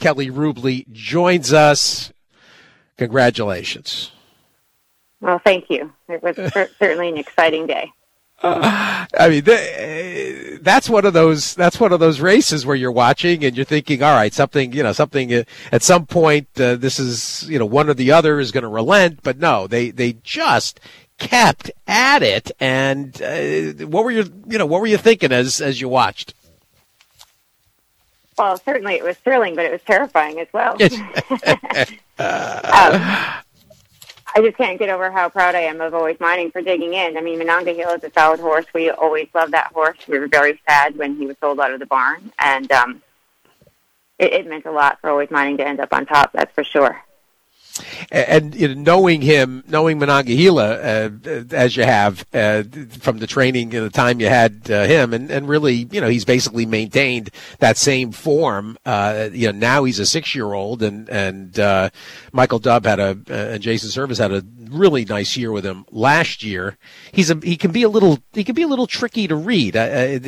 Kelly Rubley joins us. Congratulations. Well, thank you. It was certainly an exciting day. I mean, that's one of those races where you're watching and you're thinking, all right, something at some point, this is, one or the other is going to relent, but no, they just kept at it. And, what were you thinking as you watched? Well, certainly it was thrilling, but it was terrifying as well. I just can't get over how proud I am of Always Mining for digging in. I mean, Monongahela is a solid horse. We always loved that horse. We were very sad when he was sold out of the barn, and it meant a lot for Always Mining to end up on top, that's for sure. And knowing Monongahela as you have from the training and the time you had him, and really, he's basically maintained that same form. Now he's a 6-year-old, and Michael Dubb and Jason Service had a really nice year with him last year. He can be a little tricky to read.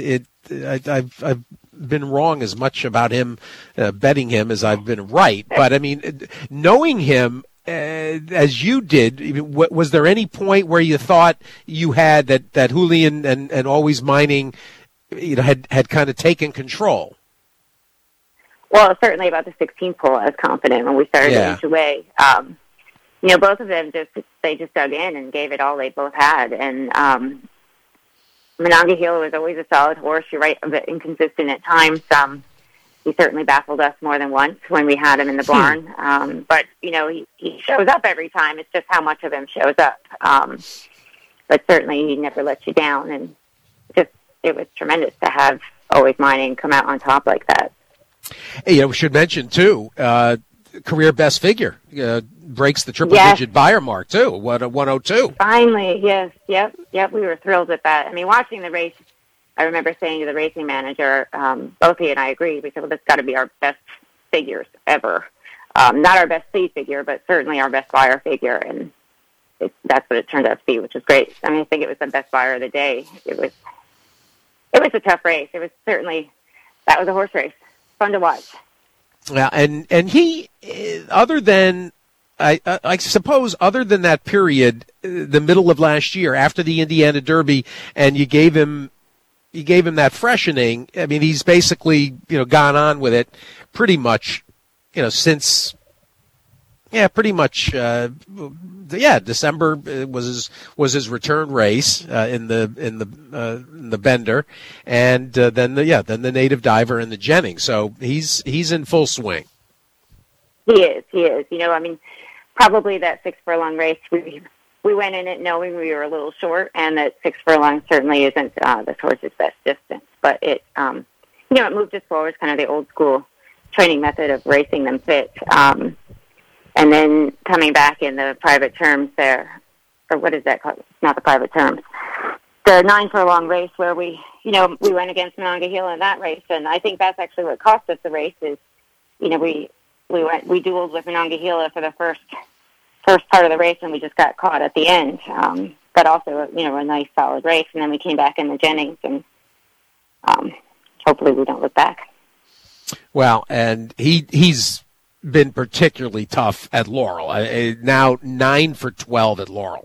I've been wrong as much about him, betting him, as I've been right. But I mean, knowing him as you did, was there any point where you thought you had that Julian and Always Mining, had kind of taken control? Well, certainly about the 16th pole, I was confident when we started to inch away. Both of them just dug in and gave it all they both had, and Monongahela was always a solid horse. You're right, a bit inconsistent at times. He certainly baffled us more than once when we had him in the barn. But, he shows up every time. It's just how much of him shows up. But certainly he never lets you down. And it was tremendous to have Always Mining come out on top like that. Hey, we should mention, too, career best figure. Breaks the triple-digit buyer mark, too, 102. Finally, yes. Yep, we were thrilled with that. I mean, watching the race, I remember saying to the racing manager, both he and I agreed, we said, well, that's got to be our best figures ever. Not our best seed figure, but certainly our best buyer figure, and that's what it turned out to be, which was great. I mean, I think it was the best buyer of the day. It was a tough race. It was certainly, that was a horse race. Fun to watch. Yeah, and he, other than, I suppose, other than that period, the middle of last year after the Indiana Derby, and you gave him that freshening. I mean, he's basically gone on with it pretty much, since pretty much December was his return race in the Bender, and then the Native Diver and the Jennings. So he's in full swing. He is. I mean, probably that 6 furlong race, we went in it knowing we were a little short, and that 6 furlong certainly isn't this horse's best distance. But it, it moved us forward. It's kind of the old school training method of racing them fit. And then coming back in the private terms there, or what is that called? It's not the private terms. The 9 furlong race where we went against Monongahela in that race, and I think that's actually what cost us the race is, we dueled with Monongahela for the first part of the race, and we just got caught at the end. But also, a nice solid race, and then we came back in the Jennings, and hopefully we don't look back. Well, and he's been particularly tough at Laurel. Now 9 for 12 at Laurel.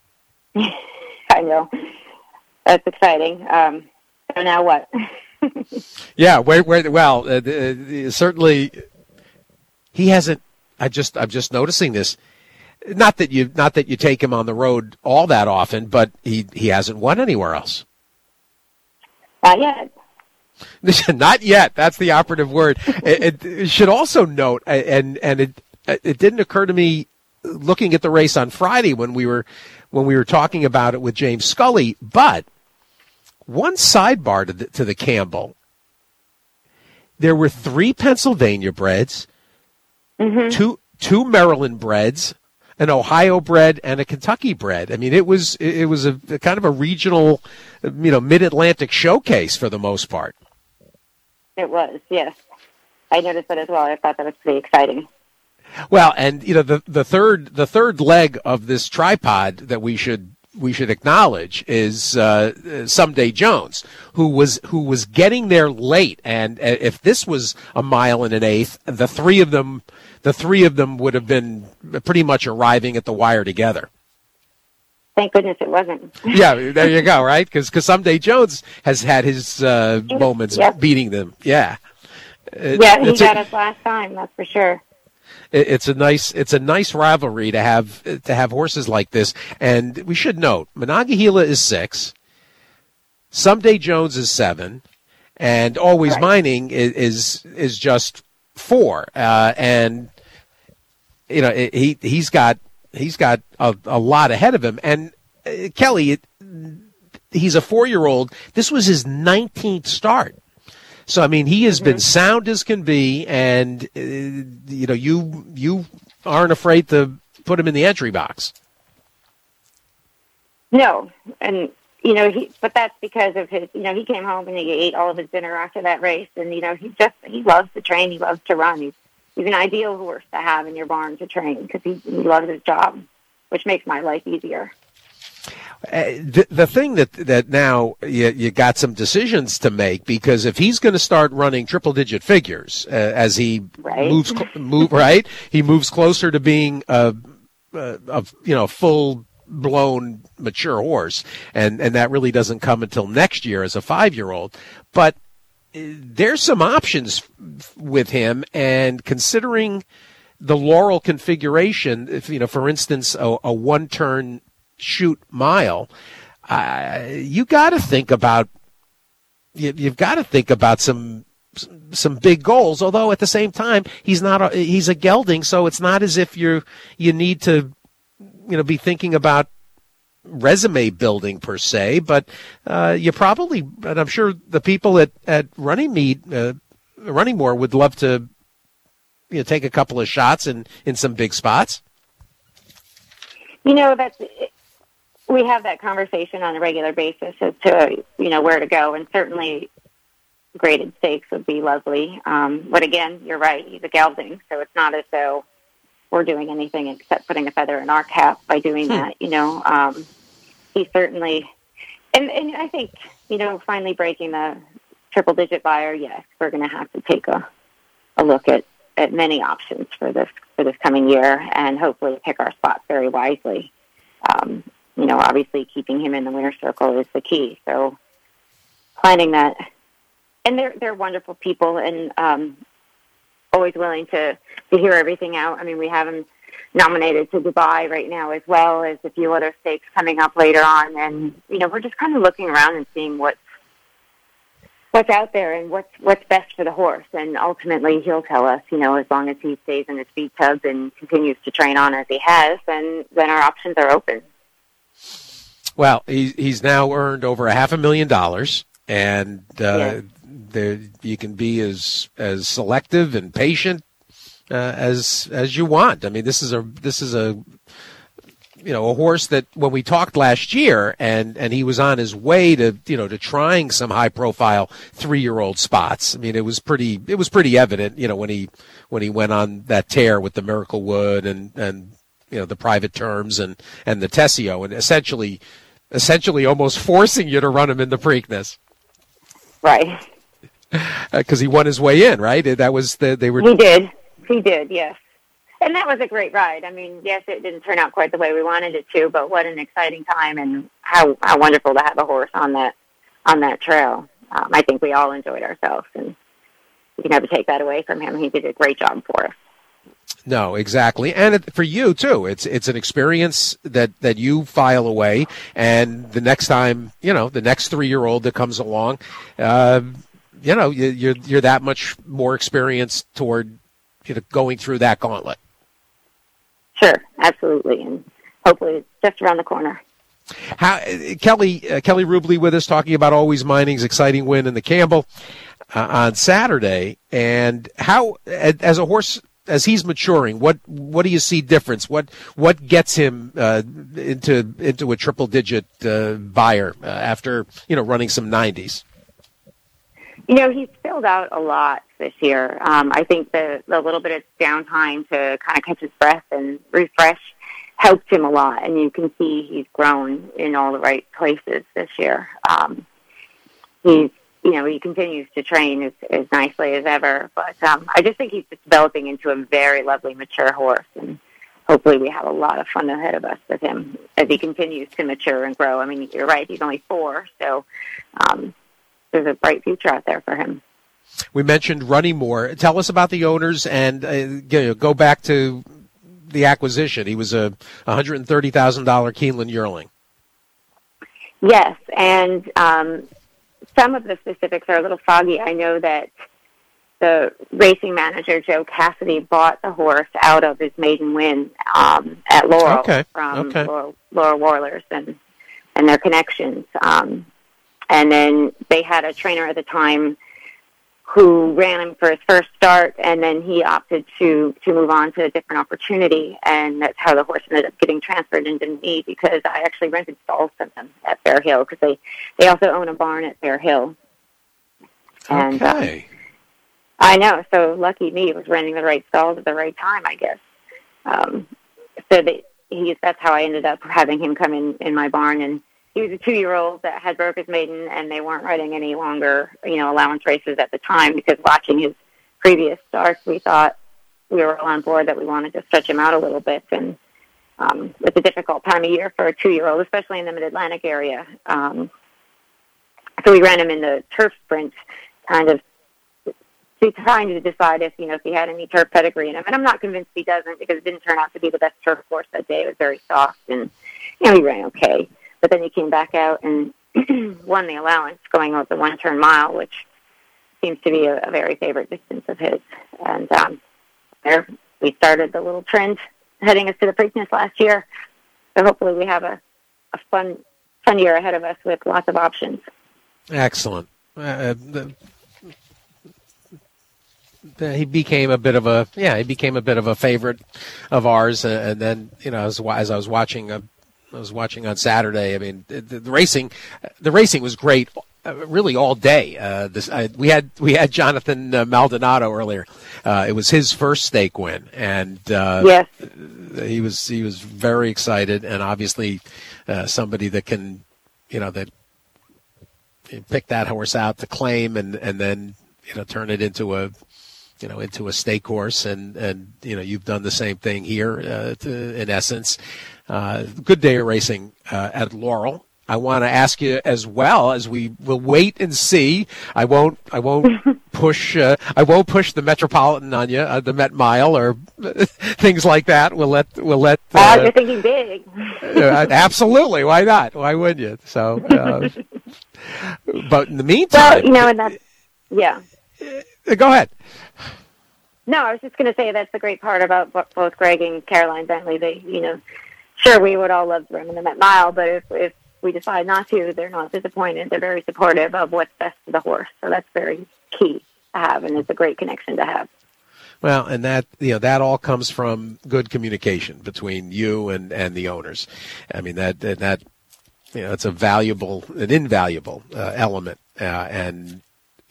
I know. That's exciting. So now what? Yeah, certainly he hasn't. I'm just noticing this. Not that you take him on the road all that often, but he hasn't won anywhere else. Not yet. Not yet. That's the operative word. It should also note, and it didn't occur to me looking at the race on Friday when we were talking about it with James Scully. But one sidebar to the Campbell, there were 3 Pennsylvania breds, two Maryland breds, an Ohio bred, and a Kentucky bred. I mean, it was a kind of a regional, mid-Atlantic showcase for the most part. It was, yes. I noticed that as well. I thought that was pretty exciting. Well, and the third leg of this tripod that we should acknowledge is Someday Jones, who was getting there late, and if this was a mile and an eighth, the three of them would have been pretty much arriving at the wire together. Thank goodness it wasn't. Yeah, there you go, right? Because Someday Jones has had his moments beating them. Yeah. He got us last time, that's for sure. It's a nice rivalry to have horses like this. And we should note, Monongahela is 6, Someday Jones is 7, and Always Mining is just 4. And you know, he's got a lot ahead of him. And Kelly, he's a 4-year-old. This was his 19th start. So, I mean, he has been sound as can be, and, you know, you aren't afraid to put him in the entry box. No, and, you know, but that's because of his, you know, he came home and he ate all of his dinner after that race, and, you know, he loves to train, he loves to run. He's an ideal horse to have in your barn to train because he loves his job, which makes my life easier. The thing that now you got some decisions to make, because if he's going to start running triple-digit figures as he he moves closer to being a full-blown mature horse, and that really doesn't come until next year as a 5-year-old. But there's some options with him, and considering the Laurel configuration, if, you know, for instance, a one-turn shoot mile, you've got to think about some big goals. Although at the same time, he's a gelding, so it's not as if you need to, you know, be thinking about resume building per se. But you probably, and I'm sure the people at Runnymore would love to, you know, take a couple of shots in some big spots. You know, we have that conversation on a regular basis as to, you know, where to go, and certainly graded stakes would be lovely. But again, you're right, he's a gelding, so it's not as though we're doing anything except putting a feather in our cap by doing that, you know. He certainly, and I think, you know, finally breaking the triple-digit buyer, yes, we're going to have to take a look at many options for this coming year, and hopefully pick our spots very wisely. You know, obviously keeping him in the winner's circle is the key. So planning that, and they're wonderful people, and always willing to hear everything out. I mean, we have him nominated to Dubai right now, as well as a few other stakes coming up later on. And, you know, we're just kind of looking around and seeing what's out there and what's best for the horse. And ultimately he'll tell us, you know, as long as he stays in his feed tub and continues to train on as he has, then our options are open. Well, he's now earned over $500,000, and you can be as selective and patient as you want. I mean, this is a you know, a horse that when we talked last year, and he was on his way to, you know, to trying some high profile 3-year-old spots. I mean, it was pretty evident, you know, when he went on that tear with the Miracle Wood and you know, the Private Terms and the Tessio, and essentially almost forcing you to run him in the Preakness. Right. Because he won his way in, right? That was they were. He did, yes. And that was a great ride. I mean, yes, it didn't turn out quite the way we wanted it to, but what an exciting time, and how wonderful to have a horse on that trail. I think we all enjoyed ourselves, and you can never take that away from him. He did a great job for us. No, exactly. And for you, too. It's an experience that you file away, and the next time, you know, the next 3-year-old that comes along, you know, you're that much more experienced toward, you know, going through that gauntlet. Sure, absolutely, and hopefully it's just around the corner. Kelly Rubley with us, talking about Always Mining's exciting win in the Campbell on Saturday, and how, as a horse, as he's maturing, what do you see difference? What gets him into a triple-digit buyer after, you know, running some 90s? You know, he's filled out a lot this year. I think the little bit of downtime to kind of catch his breath and refresh helped him a lot, and you can see he's grown in all the right places this year. He continues to train as nicely as ever, but I just think he's just developing into a very lovely, mature horse, and hopefully we have a lot of fun ahead of us with him as he continues to mature and grow. I mean, you're right, he's only 4, so there's a bright future out there for him. We mentioned Runnymore. Tell us about the owners and go back to the acquisition. He was a $130,000 Keeneland yearling. Yes, and some of the specifics are a little foggy. I know that the racing manager, Joe Cassidy, bought the horse out of his maiden win at Laurel from Laurel Warlers and their connections. And then they had a trainer at the time who ran him for his first start, and then he opted to move on to a different opportunity, and that's how the horse ended up getting transferred into me, because I actually rented stalls from them at Fair Hill, because they also own a barn at Fair Hill. And I know, so lucky me, was renting the right stalls at the right time, I guess. That's how I ended up having him come in my barn, and he was a 2-year-old that had broke his maiden, and they weren't riding any longer, allowance races at the time, because watching his previous starts, we thought we were all on board that we wanted to stretch him out a little bit. And it's a difficult time of year for a 2-year-old, especially in the Mid-Atlantic area. So we ran him in the turf sprint, kind of trying to decide if he had any turf pedigree in him. And I'm not convinced he doesn't, because it didn't turn out to be the best turf course that day. It was very soft, and he ran okay. But then he came back out and won the allowance going out the 1-turn mile, which seems to be a very favorite distance of his. And there we started the little trend heading us to the Preakness last year. So hopefully we have a fun year ahead of us with lots of options. Excellent. He became a bit of a favorite of ours, and then as I was watching on Saturday. I mean, the racing was great, really all day. We had Jonathan Maldonado earlier. It was his first stake win, and yes, he was very excited, and obviously somebody that can that pick that horse out to claim and then turn it into a stake horse, and you've done the same thing here in essence. Good day of racing at Laurel. I want to ask you as well, as we will wait and see. I won't push the Metropolitan on you, the Met Mile or things like that. We'll let. You're thinking big. Absolutely. Why not? Why wouldn't you? So, but in the meantime, and that's Go ahead. No, I was just going to say that's the great part about both Greg and Caroline Bentley. They, sure, we would all love to run in the Met Mile, but if we decide not to, they're not disappointed. They're very supportive of what's best for the horse. So that's very key to have, and it's a great connection to have. Well, and that that all comes from good communication between you and the owners. I mean that it's an invaluable element, and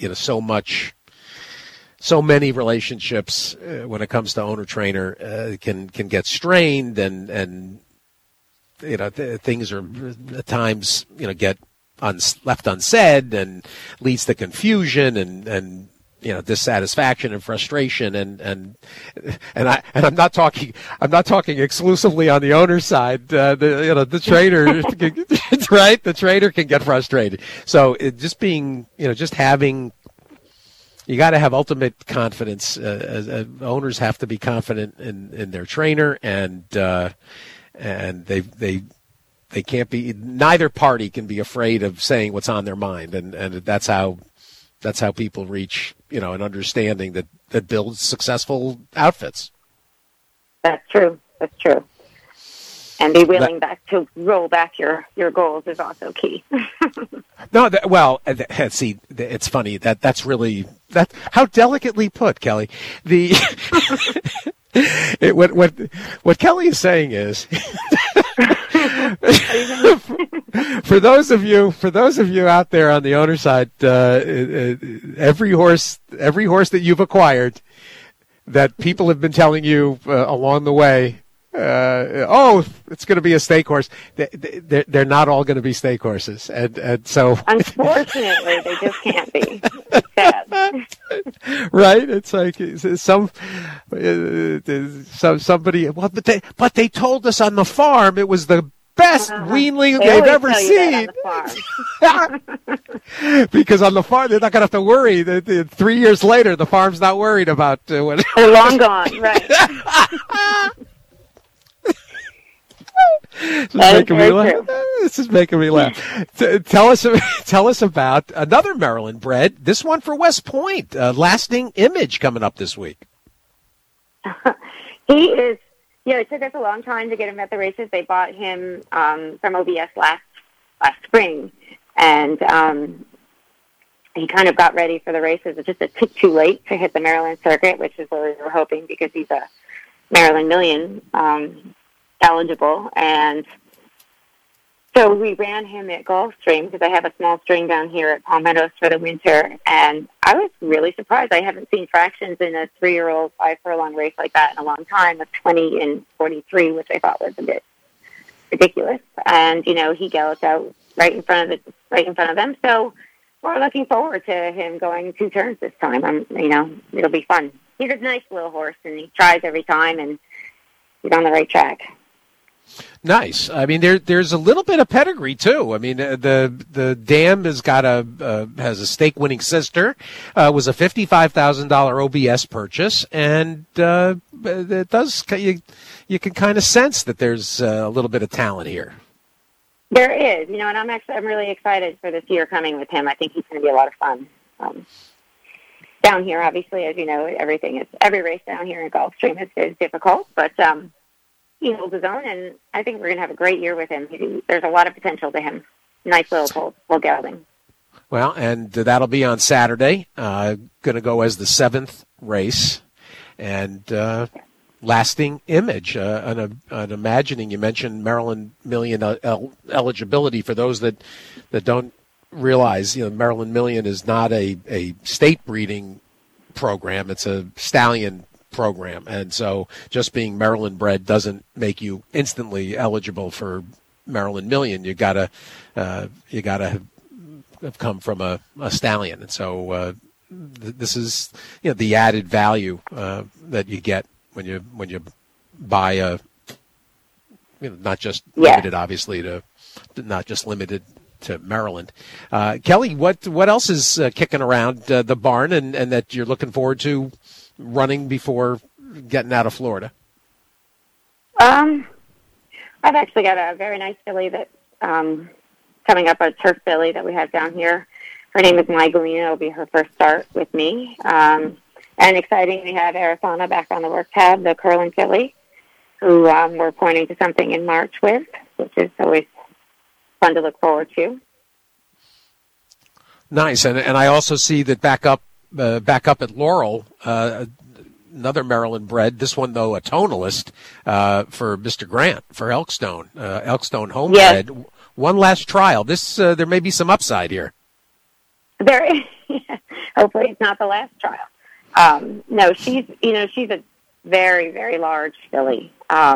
so many relationships when it comes to owner trainer can get strained, and things are at times get left unsaid and leads to confusion and dissatisfaction and frustration, and I'm not talking exclusively on the owner's side. The trainer, right? The trainer can get frustrated. So you got to have ultimate confidence. Owners have to be confident in their trainer, and they can't be. Neither party can be afraid of saying what's on their mind, and that's how people reach an understanding that builds successful outfits. That's true. And be willing to roll back your goals is also key. No, see, it's funny that's really how delicately put, Kelly. What Kelly is saying is, for those of you out there on the owner side, every horse that you've acquired, that people have been telling you along the way, It's going to be a stake horse. They're not all going to be stake horses, and so unfortunately, they just can't be. It's sad. Right? It's like somebody. Well, but they told us on the farm it was the best weanling they've ever seen. Because on the farm, they're not going to have to worry. 3 years later, the farm's not worried about what. They're long gone, right? This is making me laugh. Tell us about another Maryland bred. This one for West Point, Lasting Image, coming up this week. He is. It took us a long time to get him at the races. They bought him from OBS last spring, and he kind of got ready for the races. It's just a tick too late to hit the Maryland circuit, which is what we were hoping, because he's a Maryland Million eligible. And so we ran him at Gulfstream, because I have a small string down here at Palm Meadows for the winter, and I was really surprised. I haven't seen fractions in a 3-year-old 5-furlong race like that in a long time, of 20 and 43, which I thought was a bit ridiculous. And he galloped out right in front of them. So we're looking forward to him going 2 turns this time. It'll be fun. He's a nice little horse, and he tries every time, and he's on the right track. Nice. I mean, there's a little bit of pedigree too. I mean, the dam has a stake-winning sister. Was a $55,000 OBS purchase, and it does. You can kind of sense that there's a little bit of talent here. There is, and I'm really excited for this year coming with him. I think he's going to be a lot of fun. Down here, obviously, as you know, every race down here in Gulfstream is difficult, but he holds his own, and I think we're going to have a great year with him. There's a lot of potential to him. Nice little gelding. Well, and that'll be on Saturday. Going to go as the 7th race, and Lasting Image. An imagining, you mentioned Maryland Million eligibility. For those that don't realize, Maryland Million is not a state breeding program. It's a stallion program, and so just being Maryland bred doesn't make you instantly eligible for Maryland Million. You gotta have come from a stallion, and so this is the added value that you get when you buy a not just limited, obviously, to not just limited to Maryland. Kelly, what else is kicking around the barn, and that you're looking forward to running before getting out of Florida? I've actually got a very nice filly that coming up, a turf filly that we have down here. Her name is Magdalena. It'll be her first start with me. And exciting, we have Arizona back on the work tab, the curling filly, who we're pointing to something in March with, which is always fun to look forward to. Nice, and I also see that back up at Laurel, another Maryland bred. This one, though, a tonalist for Mr. Grant for Elkstone. Elkstone homebred. Yes. One last trial. This there may be some upside here. Hopefully, it's not the last trial. No, she's a very, very large filly,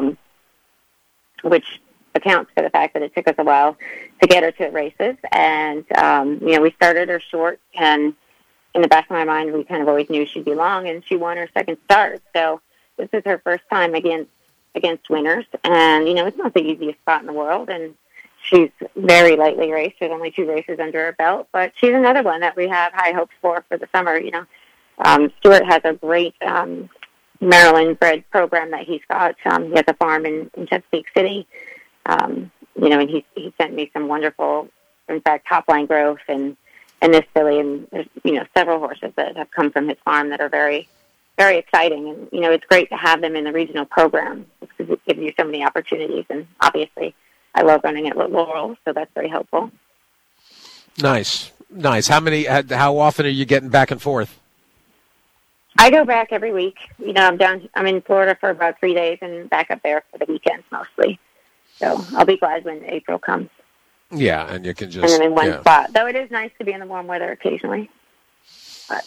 which accounts for the fact that it took us a while to get her to races. And we started her short, and in the back of my mind, we kind of always knew she'd be long, and she won her second start. So this is her first time against winners, and it's not the easiest spot in the world, and she's very lightly raced. There's only 2 races under her belt, but she's another one that we have high hopes for the summer. Stuart has a great Maryland bred program that he's got. He has a farm in Chesapeake City, and he sent me some wonderful, in fact, top line growth and this filly, and there's several horses that have come from his farm that are very, very exciting. And it's great to have them in the regional program because it gives you so many opportunities. And obviously, I love running at Laurel, so that's very helpful. Nice. How often are you getting back and forth? I go back every week. I'm in Florida for about 3 days and back up there for the weekends mostly. So I'll be glad when April comes. Yeah, and you can just... And then in one spot. Though it is nice to be in the warm weather occasionally. But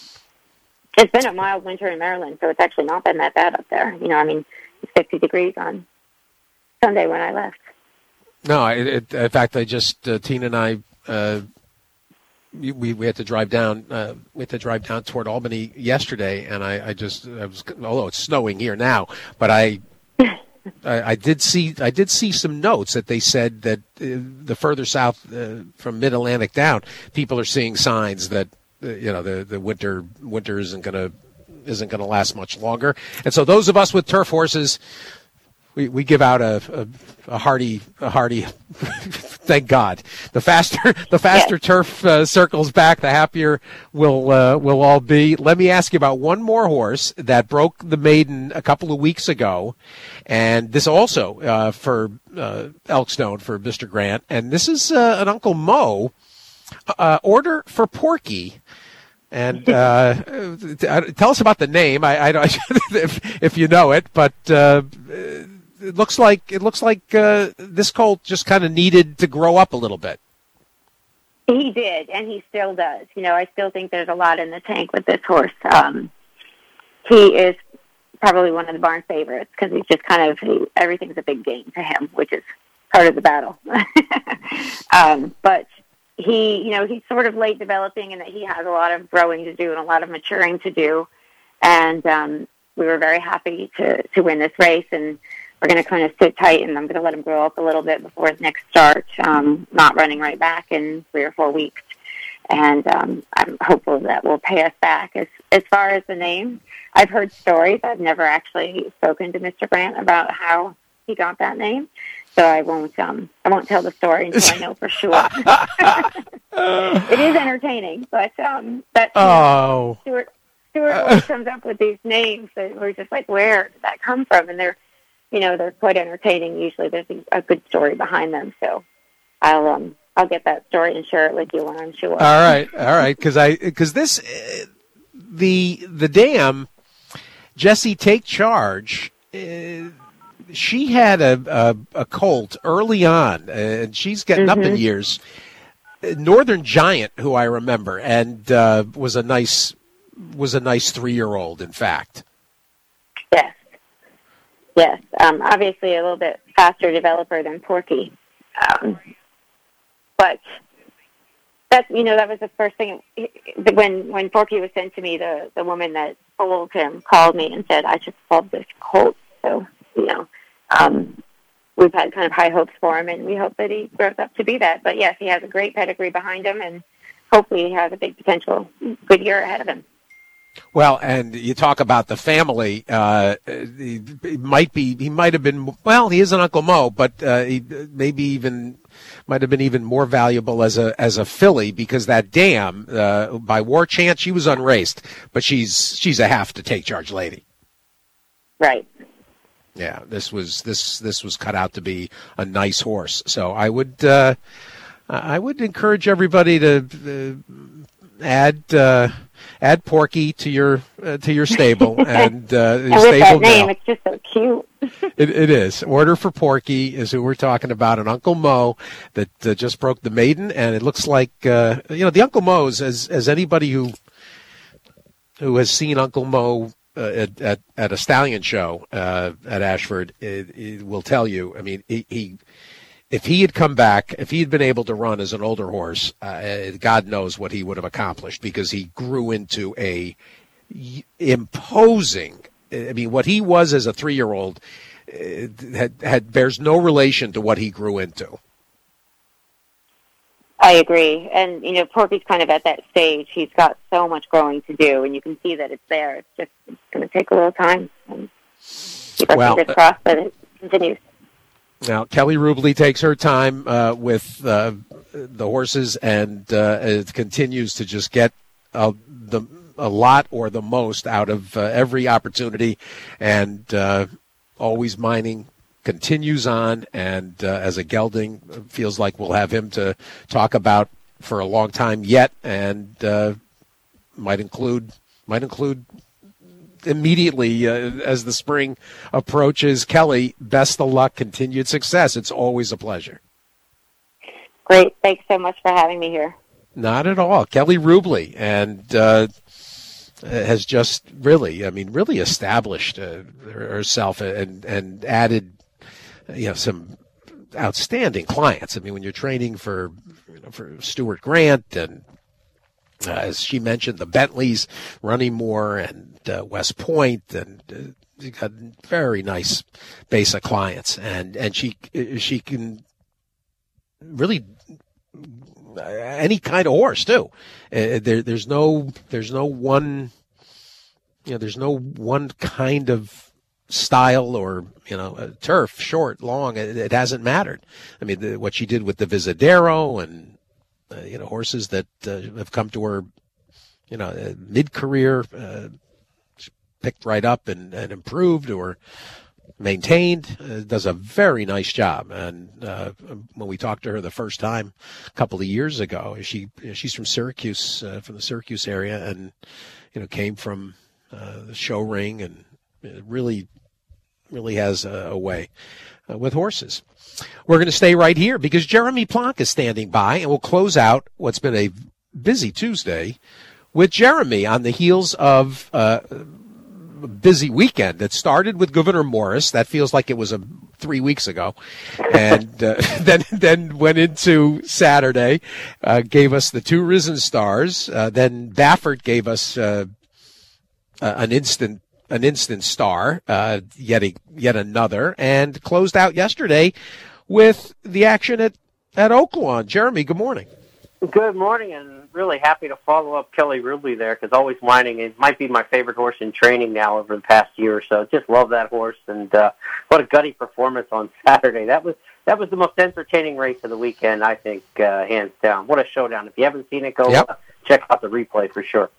it's been a mild winter in Maryland, so it's actually not been that bad up there. It's 50 degrees on Sunday when I left. No, in fact, I just Tina and I we had to drive down. We had to drive down toward Albany yesterday, and I was, although it's snowing here now, but I did see some notes that they said that the further south from Mid-Atlantic down, people are seeing signs that the winter isn't going to last much longer, and so those of us with turf horses, we give out a hearty thank God. The faster turf circles back, the happier we'll all be. Let me ask you about one more horse that broke the maiden a couple of weeks ago, and this also for Elkstone for Mr. Grant, and this is an Uncle Mo order for Porky. And tell us about the name. I don't if you know it, but it looks like this colt just kind of needed to grow up a little bit. He did, and he still does. I still think there's a lot in the tank with this horse. He is probably one of the barn favorites because he's just everything's a big game to him, which is part of the battle. But he's sort of late developing in that he has a lot of growing to do and a lot of maturing to do. And we were very happy to win this race, and we're going to kind of sit tight, and I'm going to let him grow up a little bit before his next start, not running right back in 3 or 4 weeks. And I'm hopeful that will pay us back. As far as the name, I've heard stories. I've never actually spoken to Mr. Grant about how he got that name. So I won't tell the story until I know for sure. It is entertaining, but Stuart always comes up with these names that we're just like, where did that come from? And they're quite entertaining. Usually there's a good story behind them. So I'll get that story and share it with you when I'm sure. All right. Because this the dam, Jessie Take Charge. She had a colt early on, and she's getting up in years. Northern Giant, who I remember, and was a nice 3-year-old, in fact. Yes. Obviously, a little bit faster developer than Porky, but that was the first thing. When Porky was sent to me, the woman that foaled him called me and said, "I just foaled this colt." So we've had kind of high hopes for him, and we hope that he grows up to be that. But yes, he has a great pedigree behind him, and hopefully he has a big potential, good year ahead of him. Well, and you talk about the family. He might have been. Well, he is an Uncle Mo, but he might have been even more valuable as a filly because that dam by War Chant, she was unraced, but she's a have to take charge lady. Right. Yeah, this was cut out to be a nice horse. So I would encourage everybody to add Porky to your stable and with that name, it's just so cute. It is. Order for Porky is who we're talking about, an Uncle Mo that just broke the maiden, and it looks like the Uncle Mo's as anybody who has seen Uncle Mo at a stallion show at Ashford, it will tell you. I mean, if he had come back, if he had been able to run as an older horse, God knows what he would have accomplished because he grew into a imposing. I mean, what he was as a 3-year-old bears no relation to what he grew into. I agree. And, Porky's kind of at that stage. He's got so much growing to do, and you can see that it's there. It's going to take a little time. And keep our fingers crossed that it continues. Now, Kelly Rubley takes her time with the horses and continues to just get a lot or the most out of every opportunity, and always mining. Continues on, and as a gelding, feels like we'll have him to talk about for a long time yet, and might include immediately as the spring approaches. Kelly, best of luck, continued success. It's always a pleasure. Great. Thanks so much for having me here. Not at all. Kelly Rubley, and has just really established herself and added some outstanding clients. I mean, when you're training for Stuart Grant and as she mentioned, the Bentleys, Runnymore, and West Point, and you got very nice base of clients, and she can really any kind of horse too. There's no one kind of style or turf, short, long. It hasn't mattered. I mean, what she did with the Visadero and horses that have come to her, mid-career, picked right up and improved or maintained, does a very nice job. And when we talked to her the first time a couple of years ago, she's from Syracuse, from the Syracuse area, and came from the show ring, and really has a way with horses. We're going to stay right here because Jeremy Plonk is standing by, and we'll close out what's been a busy Tuesday with Jeremy on the heels of a busy weekend that started with Gouverneur Morris. That feels like it was 3 weeks ago. And then went into Saturday, gave us the 2 Risen Stars. Then Baffert gave us an instant star, yet another, and closed out yesterday with the action at Oaklawn. Jeremy, good morning. Good morning, and really happy to follow up Kelly Ridley there, because Always Whining, it might be my favorite horse in training now over the past year or so. Just love that horse, and what a gutty performance on Saturday. That was the most entertaining race of the weekend, I think, hands down. What a showdown. If you haven't seen it, go check out the replay for sure.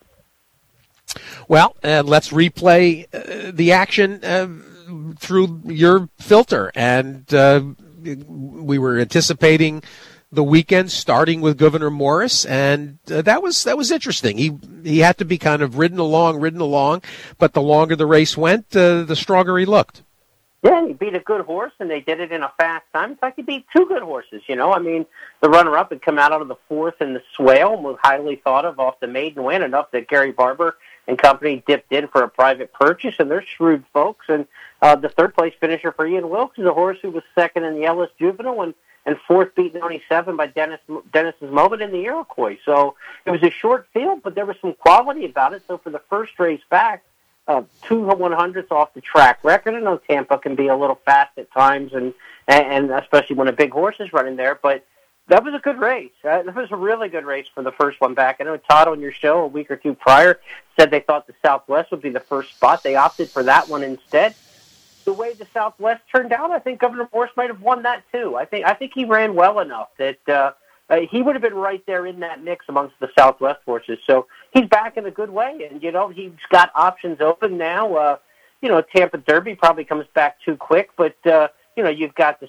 Well, let's replay the action through your filter. And we were anticipating the weekend starting with Gouverneur Morris, and that was interesting. He had to be kind of ridden along, but the longer the race went, the stronger he looked. Yeah, he beat a good horse, and they did it in a fast time. In fact, he beat 2 good horses, I mean, the runner-up had come out of the 4th in the Swale and was highly thought of off the maiden win, enough that Gary Barber and company dipped in for a private purchase, and they're shrewd folks. And the 3rd-place finisher for Ian Wilkes is a horse who was 2nd in the Ellis Juvenile and 4th beat 97 by Dennis's Moment in the Iroquois. So it was a short field, but there was some quality about it. So for the first race back, 2 100ths off the track record. I know Tampa can be a little fast at times, and especially when a big horse is running there, but that was a good race. That was a really good race for the first one back. I know Todd on your show a week or 2 prior said they thought the Southwest would be the first spot. They opted for that one instead. The way the Southwest turned out, I think Gouverneur Morris might have won that too. I think he ran well enough that he would have been right there in that mix amongst the Southwest horses. So he's back in a good way, and he's got options open now. Tampa Derby probably comes back too quick, but you've got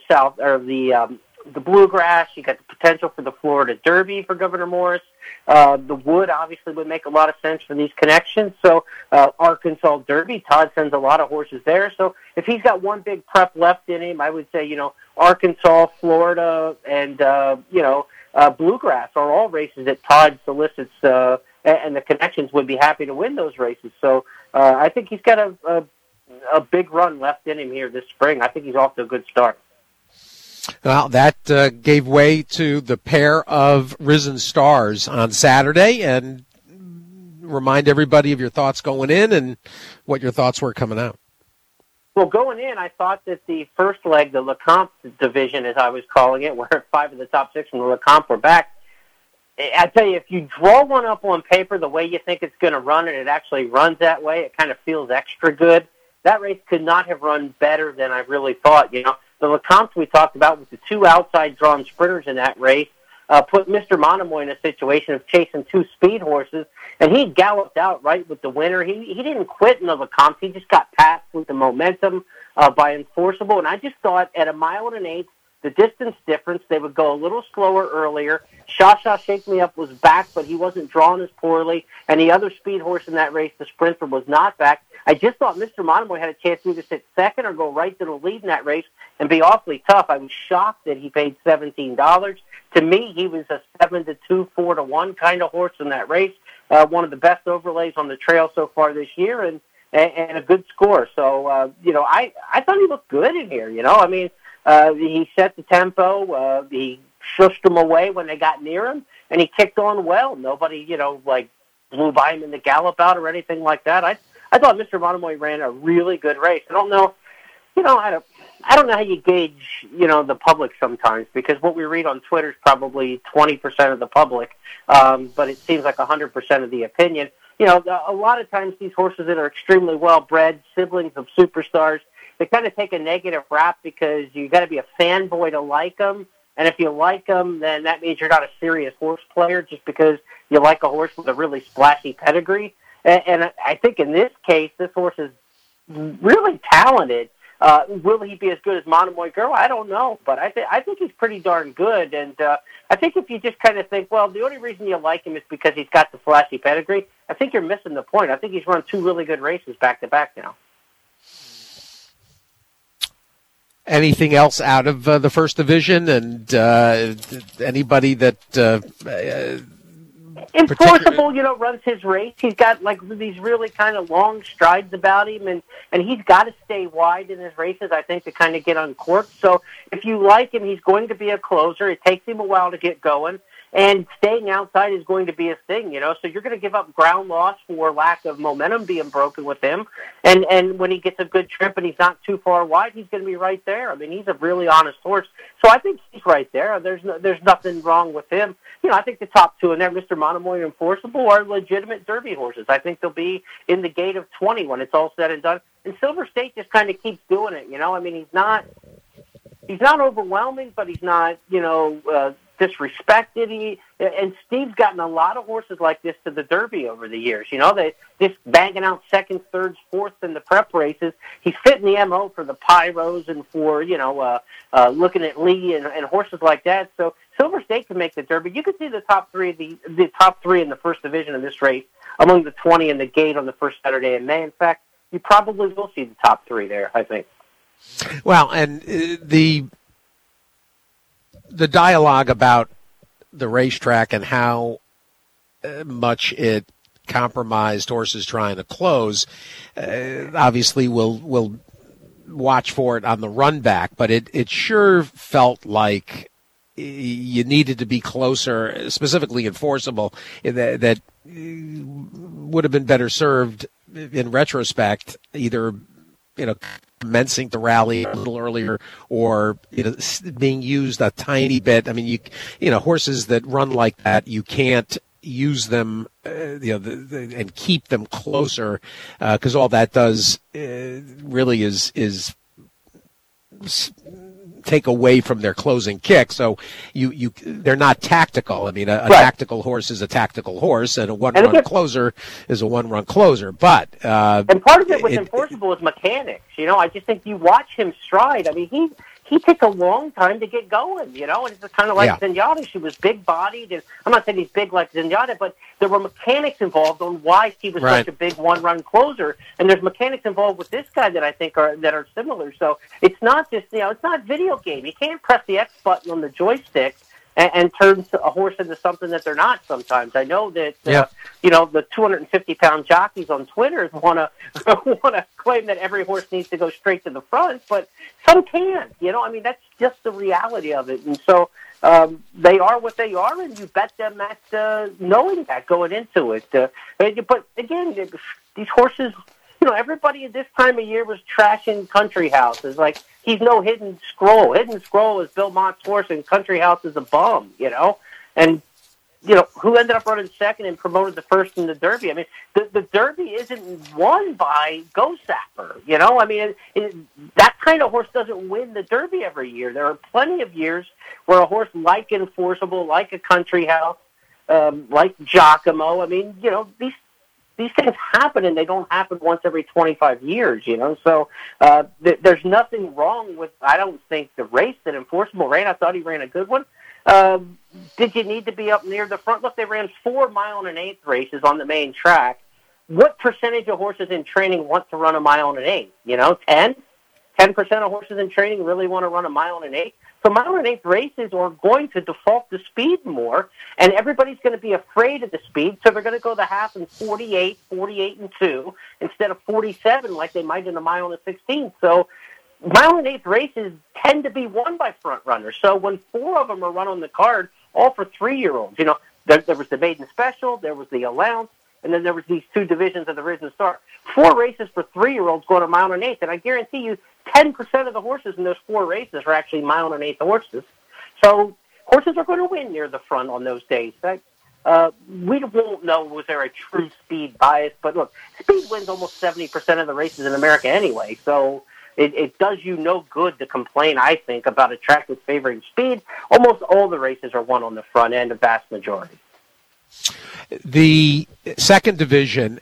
the Bluegrass. You got the potential for the Florida Derby for Gouverneur Morris. The Wood obviously would make a lot of sense for these connections. So Arkansas Derby, Todd sends a lot of horses there. So if he's got one big prep left in him, I would say Arkansas, Florida, and Bluegrass are all races that Todd solicits, and the connections would be happy to win those races. So I think he's got a big run left in him here this spring. I think he's off to a good start. Well, that gave way to the pair of Risen Stars on Saturday, and remind everybody of your thoughts going in and what your thoughts were coming out. Well, going in, I thought that the first leg, the Lecomte division, as I was calling it, where 5 of the top 6 from the Lecomte were back, I tell you, if you draw one up on paper the way you think it's going to run and it actually runs that way, it kind of feels extra good. That race could not have run better than I really thought, The Lecomte we talked about with the 2 outside drawn sprinters in that race put Mr. Monomoy in a situation of chasing 2 speed horses, and he galloped out right with the winner. He didn't quit in the Lecomte. He just got past with the momentum by Enforceable, and I just thought at 1 1/8, the distance difference, they would go a little slower earlier. Sha Shake Me Up was back, but he wasn't drawn as poorly, and the other speed horse in that race, the Sprinter, was not back. I just thought Mr. Monomoy had a chance to either sit second or go right to the lead in that race and be awfully tough. I was shocked that he paid $17. To me, he was a 7-2, 4-1 kind of horse in that race. One of the best overlays on the trail so far this year, and a good score. So, I thought he looked good in here. I mean, He set the tempo. He shushed them away when they got near him, and he kicked on well. Nobody, blew by him in the gallop out or anything like that. I thought Mr. Monomoy ran a really good race. I don't know, I don't know how you gauge, the public sometimes, because what we read on Twitter is probably 20% of the public, but it seems like 100% of the opinion. A lot of times these horses that are extremely well-bred, siblings of superstars, they kind of take a negative rap because you got to be a fanboy to like them. And if you like them, then that means you're not a serious horse player just because you like a horse with a really splashy pedigree. And I think in this case, this horse is really talented. Will he be as good as Monomoy Girl? I don't know, but I think he's pretty darn good. And I think if you just kind of think, well, the only reason you like him is because he's got the flashy pedigree, I think you're missing the point. I think he's run two really good races back-to-back now. Anything else out of the first division, and anybody that Enforceable, runs his race. He's got these really kind of long strides about him, and he's got to stay wide in his races, I think, to kind of get uncorked. So if you like him, he's going to be a closer. It takes him a while to get going. And staying outside is going to be a thing, So you're going to give up ground loss for lack of momentum being broken with him. And when he gets a good trip and he's not too far wide, he's going to be right there. I mean, he's a really honest horse. So I think he's right there. There's nothing wrong with him. I think the top two in there, Mr. Monomoy and Enforceable, are legitimate Derby horses. I think they'll be in the gate of 20 when it's all said and done. And Silver State just kind of keeps doing it, I mean, he's not overwhelming, but he's not, disrespected. And Steve's gotten a lot of horses like this to the Derby over the years. They just banging out seconds, thirds, fourths in the prep races. He's fitting the MO for the Pyros and for looking at Lee and horses like that. So Silver State can make the Derby. You can see the top three, the top three in the first division of this race among the 20 in the gate on the first Saturday in May. In fact, you probably will see the top three there, I think. Well, and the dialogue about the racetrack and how much it compromised horses trying to close, obviously we'll watch for it on the run back, but it sure felt like you needed to be closer, specifically Enforceable, that would have been better served in retrospect, either commencing the rally a little earlier, or being used a tiny bit. I mean, horses that run like that, you can't use them, and keep them closer, because all that does really is take away from their closing kick. So they're not tactical. I mean, a right. Tactical horse is a tactical horse, and a one-run closer is a one-run closer. But and part of it with Enforceable is mechanics. I just think you watch him stride. I mean, he takes a long time to get going, and it's kind of like Zenyatta. She was big-bodied, and I'm not saying he's big like Zenyatta, but there were mechanics involved on why he was such a big one-run closer, and there's mechanics involved with this guy that I think are similar. So it's not just, it's not video game. You can't press the X button on the joystick and turn a horse into something that they're not sometimes. I know that, the 250-pound jockeys on Twitter want to claim that every horse needs to go straight to the front, but some can't. I mean, that's just the reality of it. And so they are what they are, and you bet them at knowing that going into it. But again, these horses, everybody at this time of year was trashing Country House. It's like, he's no Hidden Scroll. Hidden Scroll is Bill Mott's horse, and Country House is a bum, And, who ended up running second and promoted the first in the Derby? I mean, the Derby isn't won by Go Sapper, I mean, that kind of horse doesn't win the Derby every year. There are plenty of years where a horse like Enforceable, like a Country House, like Giacomo, I mean, these things happen, and they don't happen once every 25 years, So there's nothing wrong with, I don't think, the race that Enforceable ran. I thought he ran a good one. Did you need to be up near the front? Look, they ran 4 mile and an eighth races on the main track. What percentage of horses in training want to run a mile and an eighth? 10? 10% of horses in training really want to run a mile and an eighth. So mile and an eighth races are going to default to speed more, and everybody's going to be afraid of the speed, so they're going to go the half in 48 and 2, instead of 47 like they might in a mile and a 16. So mile and eighth races tend to be won by front runners. So when 4 of them are run on the card, all for 3-year-olds, there was the maiden special, there was the allowance, and then there was these 2 divisions of the Risen Star. 4 races for 3-year-olds going a mile and 1/8, and I guarantee you 10% of the horses in those 4 races are actually mile and 1/8 horses. So horses are going to win near the front on those days. We won't know was there a true speed bias, but look, speed wins almost 70% of the races in America anyway, so it does you no good to complain, I think, about a track that's favoring speed. Almost all the races are won on the front end, a vast majority. The second division,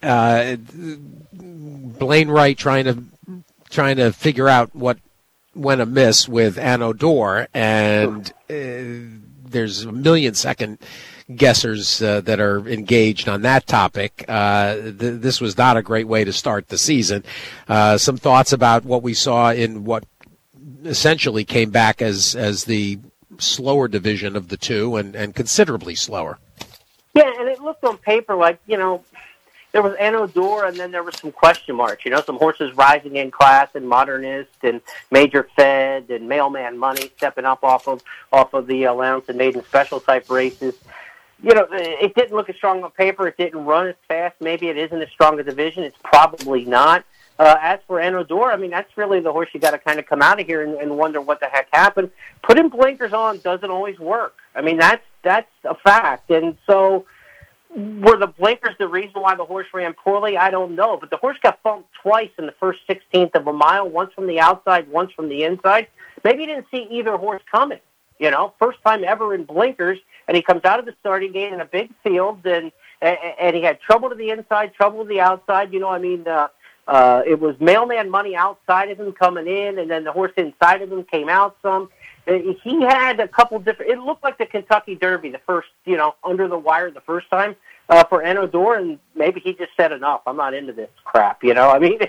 Blaine Wright trying to figure out what went amiss with Anneau d'Or, and there's a million second guessers that are engaged on that topic. This was not a great way to start the season. Some thoughts about what we saw in what essentially came back as the slower division of the two, and considerably slower. Yeah, and it looked on paper like, there was Anneau d'Or, and then there was some question marks, some horses rising in class, and Modernist, and Major Fed, and Mailman Money stepping up off of the allowance and maiden special type races. It didn't look as strong on paper. It didn't run as fast. Maybe it isn't as strong a division. It's probably not. As for Anneau d'Or, that's really the horse you got to kind of come out of here and wonder what the heck happened. Putting blinkers on doesn't always work. That's a fact. And so were the blinkers the reason why the horse ran poorly? I don't know. But the horse got bumped twice in the first 16th of a mile, once from the outside, once from the inside. Maybe he didn't see either horse coming. First time ever in blinkers, and he comes out of the starting gate in a big field, and he had trouble to the inside, trouble to the outside. It was Mailman Money outside of him coming in, and then the horse inside of him came out some. He had a couple different. It looked like the Kentucky Derby, the first, under the wire the first time for Anneau d'Or, and maybe he just said enough. I'm not into this crap. It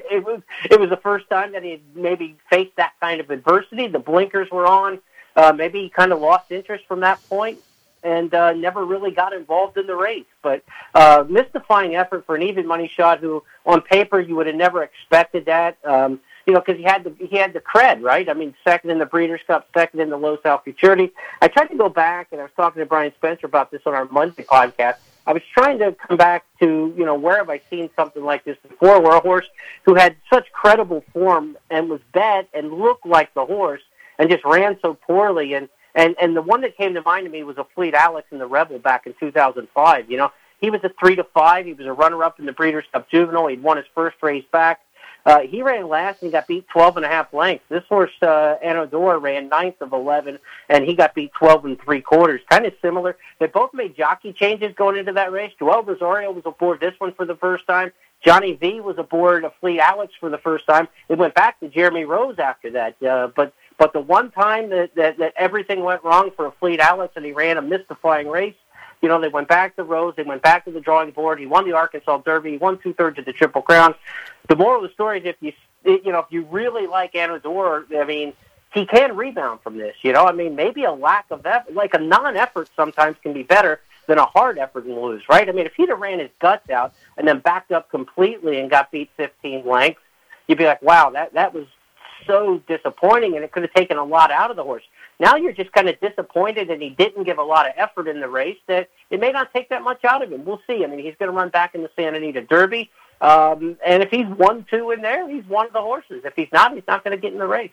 was the first time that he had maybe faced that kind of adversity. The blinkers were on. Maybe he kind of lost interest from that point and never really got involved in the race. But mystifying effort for an even money shot who, on paper, you would have never expected that. Because he had the cred, right? Second in the Breeders' Cup, second in the Los Al Futurity. I tried to go back, and I was talking to Brian Spencer about this on our Monday podcast. I was trying to come back to, where have I seen something like this before, where a horse who had such credible form and was bet and looked like the horse and just ran so poorly. And the one that came to mind to me was a Fleet Alex in the Rebel back in 2005. He was a 3-5. He was a runner-up in the Breeders' Cup Juvenile. He'd won his first race back. He ran last and got beat 12.5 lengths. This horse, Anneau d'Or, ran 9th of 11, and he got beat 12 3/4. Kind of similar. They both made jockey changes going into that race. Joel Rosario was aboard this one for the first time. Johnny V was aboard a Fleet Alex for the first time. It went back to Jeremy Rose after that. But the one time that everything went wrong for a Fleet Alex and he ran a mystifying race, they went back to Rose. They went back to the drawing board. He won the Arkansas Derby. He won 2/3 of the Triple Crown. The moral of the story is if you really like Anneau d'Or, he can rebound from this. Maybe a lack of effort, like a non-effort sometimes can be better than a hard effort and lose, right? If he'd have ran his guts out and then backed up completely and got beat 15 lengths, you'd be like, wow, that was so disappointing, and it could have taken a lot out of the horse. Now you're just kind of disappointed, and he didn't give a lot of effort in the race, that it may not take that much out of him. We'll see. He's going to run back in the Santa Anita Derby, and if he's 1-2 in there, he's one of the horses. If he's not going to get in the race.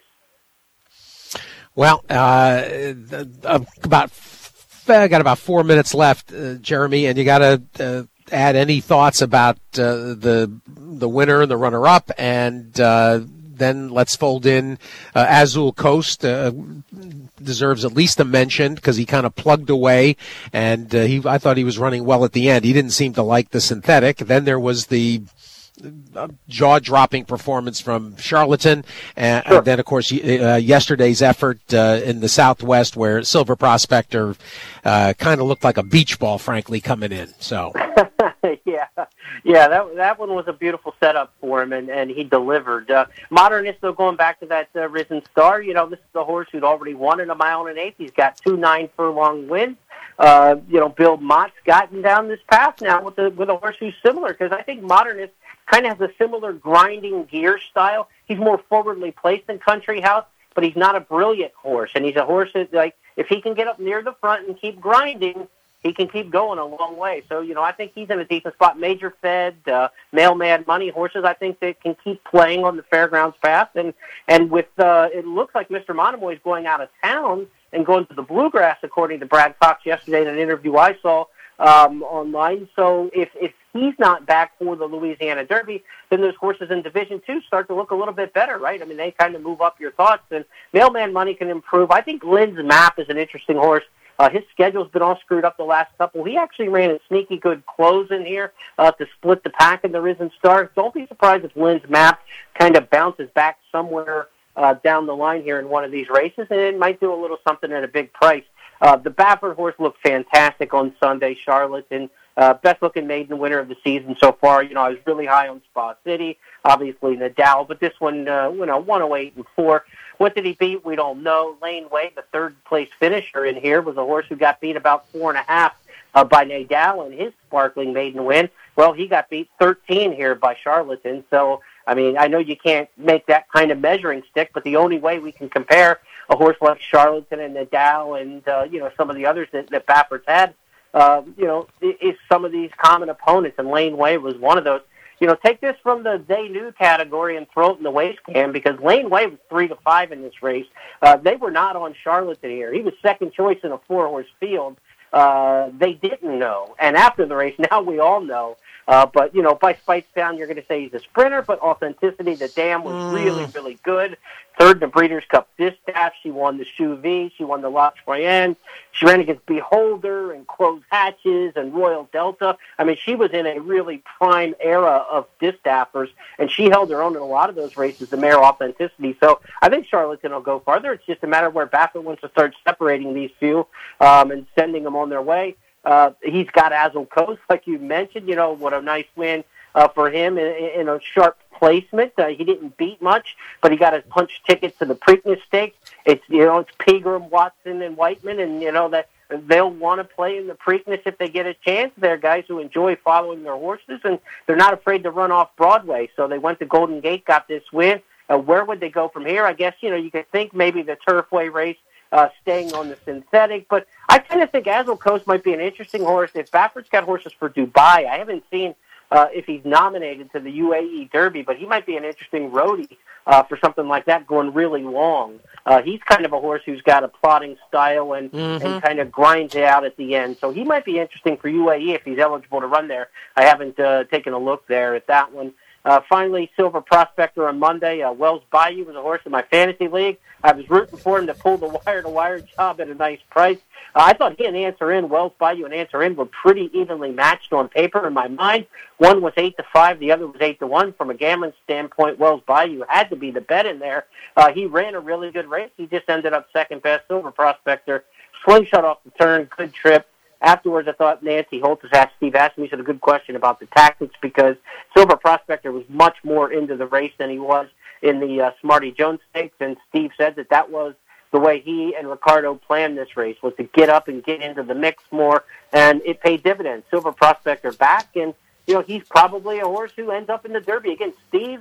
Well, got about 4 minutes left, Jeremy, and you got to add any thoughts about the winner and the runner-up, and then let's fold in Azul Coast. Deserves at least a mention because he kind of plugged away, and I thought he was running well at the end. He didn't seem to like the synthetic. Then there was the jaw-dropping performance from Charlatan, and then, of course, yesterday's effort in the Southwest where Silver Prospector kind of looked like a beach ball, frankly, coming in. So. Yeah, that one was a beautiful setup for him, and he delivered. Modernist, though, going back to that Risen Star, this is the horse who'd already won in a mile and 1/8. He's got 2 9-furlong wins. Bill Mott's gotten down this path now with a horse who's similar, because I think Modernist kind of has a similar grinding gear style. He's more forwardly placed than Country House. but he's not a brilliant horse. And he's a horse that, like, if he can get up near the front and keep grinding, he can keep going a long way. So, I think he's in a decent spot. Major Fed, Mailman Money horses, I think they can keep playing on the Fairgrounds path. And with it looks like Mr. Monomoy is going out of town and going to the Bluegrass, according to Brad Cox yesterday in an interview I saw online. So if he's not back for the Louisiana Derby, then those horses in Division 2 start to look a little bit better, right? I mean, they kind of move up your thoughts, and Mailman Money can improve. I think Lynn's Map is an interesting horse. His schedule's been all screwed up the last couple. He actually ran a sneaky good close in here to split the pack in the Risen Star. Don't be surprised if Lynn's Map kind of bounces back somewhere down the line here in one of these races, and it might do a little something at a big price. The Baffert horse looked fantastic on Sunday, Charlotte, and best-looking maiden winner of the season so far. I was really high on Spa City, obviously Nadal, but this one, 108-4. What did he beat? We don't know. Lane Way, the third-place finisher in here, was a horse who got beat about 4.5 by Nadal in his sparkling maiden win. Well, he got beat 13 here by Charlatan. So, I mean, I know you can't make that kind of measuring stick, but the only way we can compare a horse like Charlatan and Nadal and, some of the others that Baffert's had, is some of these common opponents, and Lane Way was one of those. Take this from the They Knew category and throw it in the waste can, because Lane Way was 3-5 in this race. They were not on Charlatan here. He was second choice in a 4-horse field. They didn't know. And after the race, now we all know. But, by Speightstown, you're going to say he's a sprinter, but Authenticity, the dam, was really, really good. Third in the Breeders' Cup Distaff. She won the Choux V. She won the La Troyenne. She ran against Beholder and Closed Hatches and Royal Delta. I mean, she was in a really prime era of distaffers, and she held her own in a lot of those races, the mare Authenticity. So I think Charlatan will go farther. It's just a matter of where Baffert wants to start separating these few and sending them on their way. He's got Azul Coast, like you mentioned. What a nice win for him in a sharp placement. He didn't beat much, but he got his punch ticket to the Preakness Stakes. It's Pegram, Watson, and Whiteman, and that they'll want to play in the Preakness if they get a chance. They're guys who enjoy following their horses, and they're not afraid to run off Broadway. So they went to Golden Gate, got this win. Where would they go from here? I guess you could think maybe the Turfway race. Staying on the synthetic, but I kind of think Azul Coast might be an interesting horse. If Baffert's got horses for Dubai, I haven't seen if he's nominated to the UAE Derby, but he might be an interesting roadie for something like that going really long. He's kind of a horse who's got a plodding style and kind of grinds it out at the end. So he might be interesting for UAE if he's eligible to run there. I haven't taken a look there at that one. Finally, Silver Prospector on Monday. Wells Bayou was a horse in my fantasy league. I was rooting for him to pull the wire-to-wire job at a nice price. I thought he and Answer In, Wells Bayou and Answer In, were pretty evenly matched on paper in my mind. One was 8-5, the other was 8-1. From a gambling standpoint, Wells Bayou had to be the bet in there. He ran a really good race. He just ended up second best. Silver Prospector, slingshot off the turn, good trip. Afterwards, I thought Nancy Holtis asked Steve Asmussen a good question about the tactics, because Silver Prospector was much more into the race than he was in the Smarty Jones Stakes, and Steve said that was the way he and Ricardo planned this race, was to get up and get into the mix more, and it paid dividends. Silver Prospector back, and he's probably a horse who ends up in the Derby. Again, Steve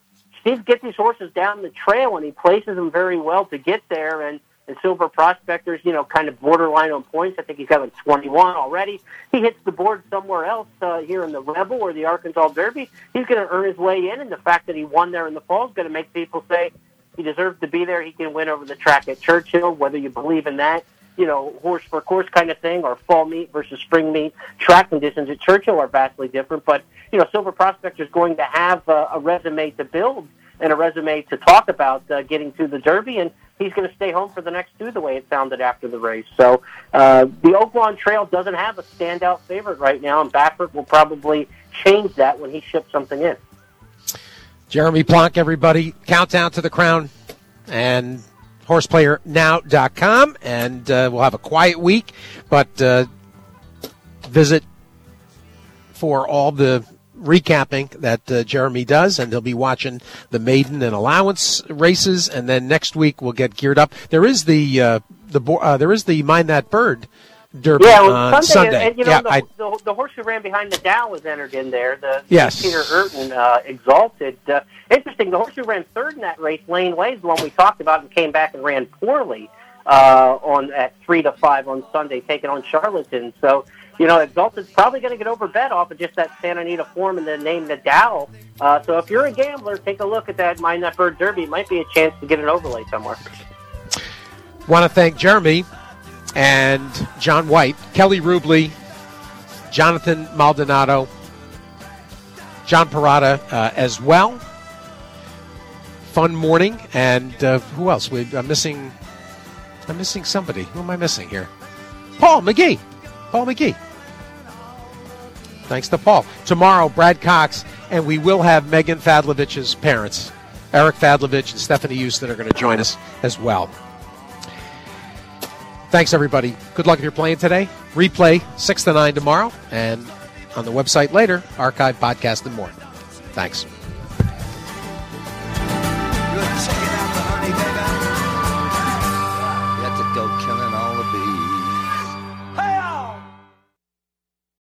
gets these horses down the trail, and he places them very well to get there, and Silver Prospector's, kind of borderline on points. I think he's got like 21 already. He hits the board somewhere else here in the Rebel or the Arkansas Derby. He's going to earn his way in, and the fact that he won there in the fall is going to make people say he deserves to be there. He can win over the track at Churchill, whether you believe in that, horse for course kind of thing, or fall meet versus spring meet. Track conditions at Churchill are vastly different, but, Silver Prospector is going to have a resume to build and a resume to talk about getting to the Derby, and he's going to stay home for the next two, the way it sounded after the race. So the Oaklawn Trail doesn't have a standout favorite right now, and Baffert will probably change that when he ships something in. Jeremy Plonk, everybody. Countdown to the Crown and horseplayernow.com, and we'll have a quiet week, but visit for all the recapping that Jeremy does, and he'll be watching the maiden and allowance races, and then next week we'll get geared up. There is the Mind That Bird Derby on Sunday. And, the horse who ran behind the Dow was entered in there. Yes. Peter Urton, Exalted. Interesting, the horse who ran third in that race, Lane Way, is the one we talked about and came back and ran poorly at 3-5 on Sunday, taking on Charlatan. So, Exalted's probably going to get overbet off of just that Santa Anita form and the name Nadal. So if you're a gambler, take a look at that Mind That Bird Derby. It might be a chance to get an overlay somewhere. Want to thank Jeremy and John White, Kelly Rubley, Jonathan Maldonado, John Parada as well. Fun morning. And who else? I'm missing somebody. Who am I missing here? Paul McGee. Thanks to Paul. Tomorrow, Brad Cox, and we will have Megan Fadlovich's parents, Eric Fadlovich and Stephanie Houston, are going to join us as well. Thanks, everybody. Good luck if you're playing today. Replay 6 to 9 tomorrow, and on the website later, archive, podcast, and more. Thanks.